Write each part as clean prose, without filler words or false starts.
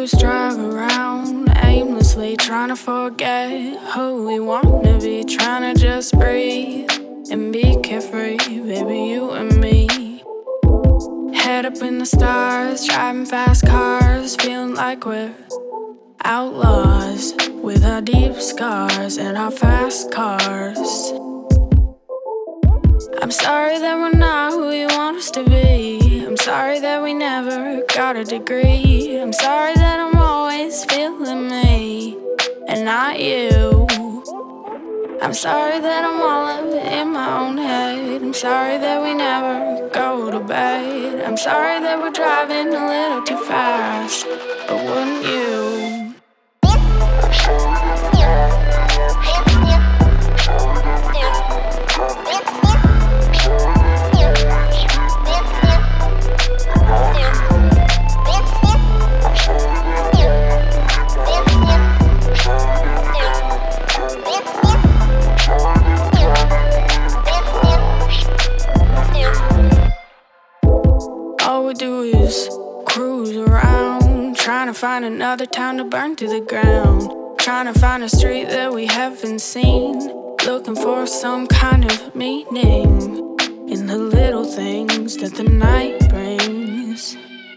is drive around aimlessly, trying to forget who we wanna be, trying to just breathe and be carefree, baby, you and me. Head up in the stars, driving fast cars, feeling like we're outlaws with our deep scars and our fast cars. I'm sorry that we're not who you want us to be. I'm sorry that we never got a degree. I'm sorry that I'm always feeling me and not you. I'm sorry that I'm all up in my own head. I'm sorry that we never go to bed. I'm sorry that we're driving a little too fast, but wouldn't you? All we do is cruise around, trying to find another town to burn to the ground, trying to find a street that we haven't seen, looking for some kind of meaning in the little things that the night brings.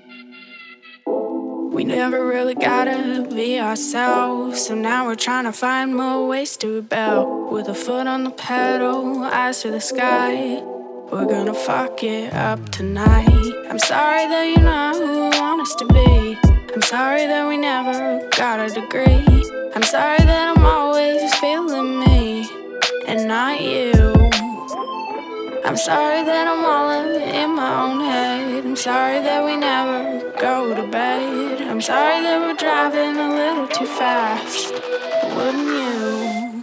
We never really gotta be ourselves, so now we're trying to find more ways to rebel. With a foot on the pedal, eyes to the sky, we're gonna fuck it up tonight. I'm sorry that you're not who you want us to be. I'm sorry that we never got a degree. I'm sorry that I'm always feeling me and not you. I'm sorry that I'm all up in my own head. I'm sorry that we never go to bed. I'm sorry that we're driving a little too fast, but wouldn't you?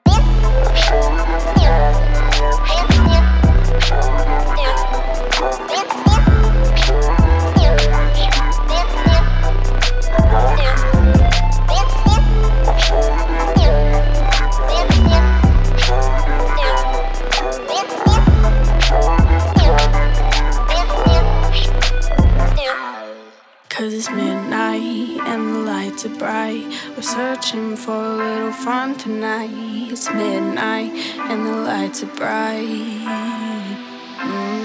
Cause it's midnight and the lights are bright. We're searching for a little fun tonight. It's midnight and the lights are bright.